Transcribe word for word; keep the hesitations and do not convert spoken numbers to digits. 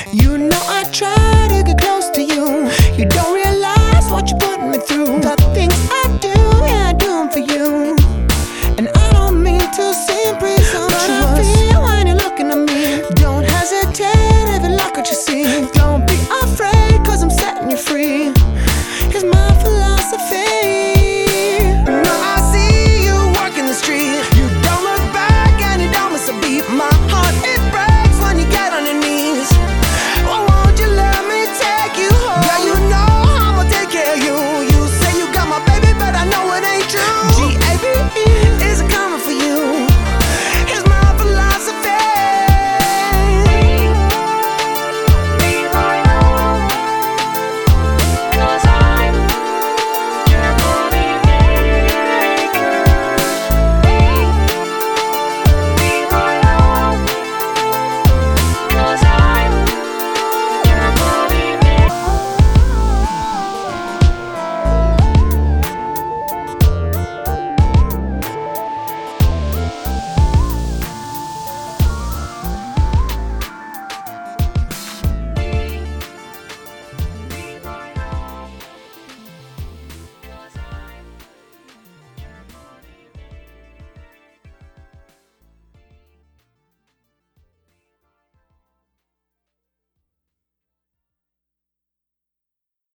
You know I try to get close to you. You don't realize what you're putting me through. The